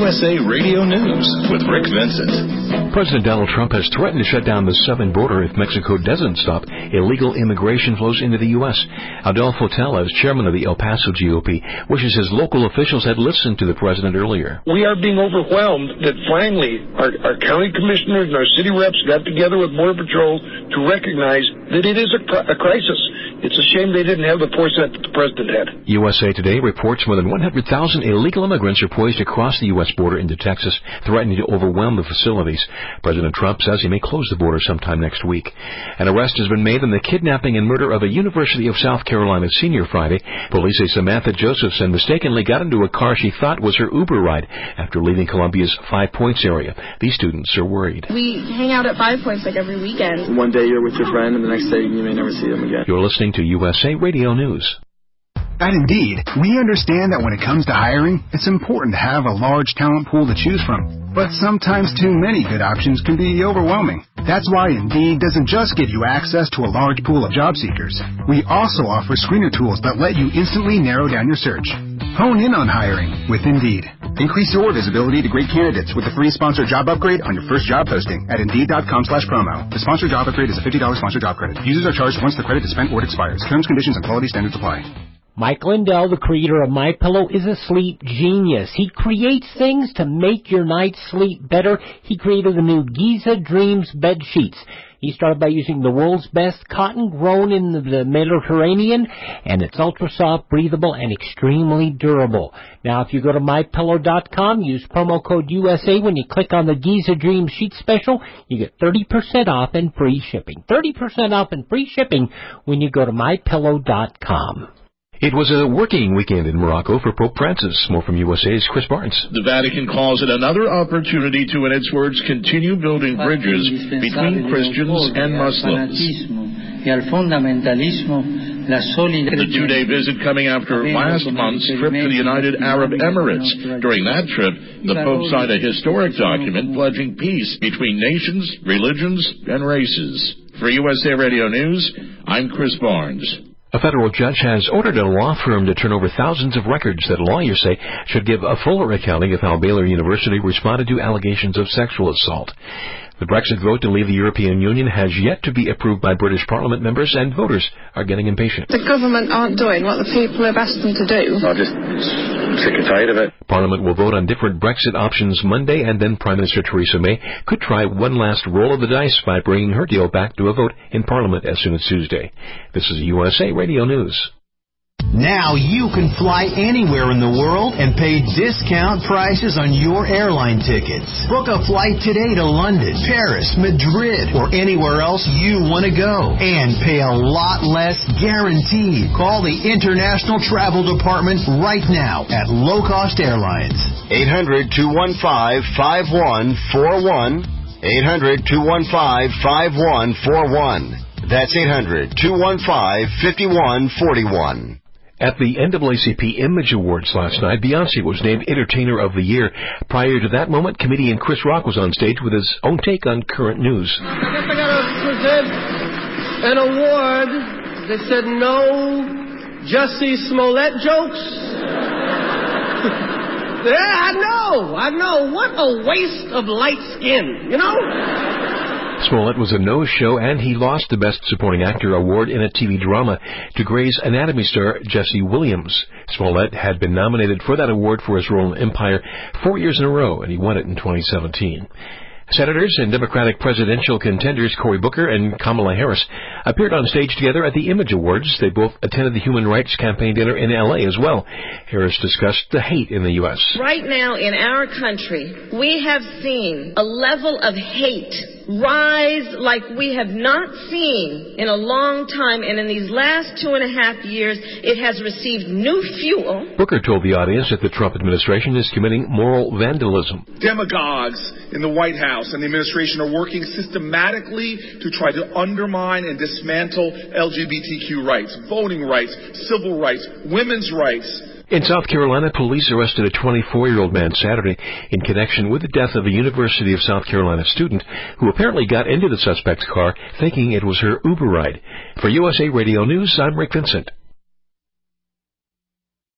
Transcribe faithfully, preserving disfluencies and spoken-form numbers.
U S A Radio News with Rick Vincent. President Donald Trump has threatened to shut down the southern border if Mexico doesn't stop illegal immigration flows into the U S. Adolfo Tellez, chairman of the El Paso G O P, wishes his local officials had listened to the president earlier. We are being overwhelmed that finally our, our county commissioners and our city reps got together with Border Patrol to recognize that it is a, a crisis. It's a shame they didn't have the foresight that the president had. U S A Today reports more than one hundred thousand illegal immigrants are poised across the U S border into Texas, threatening to overwhelm the facilities. President Trump says he may close the border sometime next week. An arrest has been made in the kidnapping and murder of a University of South Carolina senior Friday. Police say Samantha Josephson mistakenly got into a car she thought was her Uber ride after leaving Columbia's Five Points area. These students are worried. We hang out at Five Points like every weekend. One day you're with your friend and the next day you may never see them again. You're listening to U S A Radio News. At Indeed, we understand that when it comes to hiring, it's important to have a large talent pool to choose from. But sometimes too many good options can be overwhelming. That's why Indeed doesn't just give you access to a large pool of job seekers. We also offer screener tools that let you instantly narrow down your search. Hone in on hiring with Indeed. Increase your visibility to great candidates with a free sponsored job upgrade on your first job posting at Indeed.com slash promo. The sponsored job upgrade is a fifty dollars sponsored job credit. Users are charged once the credit is spent or it expires. Terms, conditions, and quality standards apply. Mike Lindell, the creator of MyPillow, is a sleep genius. He creates things to make your night's sleep better. He created the new Giza Dreams bed sheets. He started by using the world's best cotton grown in the Mediterranean, and it's ultra soft, breathable, and extremely durable. Now, if you go to my pillow dot com, use promo code U S A when you click on the Giza Dreams sheet special, you get thirty percent off and free shipping. thirty percent off and free shipping when you go to my pillow dot com. It was a working weekend in Morocco for Pope Francis. More from U S A's Chris Barnes. The Vatican calls it another opportunity to, in its words, continue building bridges between Christians and Muslims. The two-day visit coming after last month's trip to the United Arab Emirates. During that trip, the Pope signed a historic document pledging peace between nations, religions, and races. For U S A Radio News, I'm Chris Barnes. A federal judge has ordered a law firm to turn over thousands of records that lawyers say should give a fuller accounting of how Baylor University responded to allegations of sexual assault. The Brexit vote to leave the European Union has yet to be approved by British Parliament members, and voters are getting impatient. The government aren't doing what the people have asked them to do. I'm just sick and tired of it. Parliament will vote on different Brexit options Monday, and then Prime Minister Theresa May could try one last roll of the dice by bringing her deal back to a vote in Parliament as soon as Tuesday. This is U S A Radio News. Now you can fly anywhere in the world and pay discount prices on your airline tickets. Book a flight today to London, Paris, Madrid, or anywhere else you want to go. And pay a lot less guaranteed. Call the International Travel Department right now at Low Cost Airlines. eight hundred, two one five, five one four one. eight hundred, two one five, five one four one. That's eight hundred, two one five, five one four one. At the N double A C P Image Awards last night, Beyoncé was named Entertainer of the Year. Prior to that moment, comedian Chris Rock was on stage with his own take on current news. I guess I gotta present an award that said no Jussie Smollett jokes. Yeah, I know, I know. What a waste of light skin, you know? Smollett was a no-show, and he lost the Best Supporting Actor award in a T V drama to Grey's Anatomy star Jesse Williams. Smollett had been nominated for that award for his role in Empire four years in a row, and he won it in twenty seventeen. Senators and Democratic presidential contenders Cory Booker and Kamala Harris appeared on stage together at the Image Awards. They both attended the Human Rights Campaign dinner in L A as well. Harris discussed the hate in the U S Right now in our country, we have seen a level of hate rise like we have not seen in a long time, and in these last two and a half years, it has received new fuel. Booker told the audience that the Trump administration is committing moral vandalism. Demagogues in the White House and the administration are working systematically to try to undermine and dismantle L G B T Q rights, voting rights, civil rights, women's rights. In South Carolina, police arrested a twenty-four-year-old man Saturday in connection with the death of a University of South Carolina student who apparently got into the suspect's car thinking it was her Uber ride. For U S A Radio News, I'm Rick Vincent.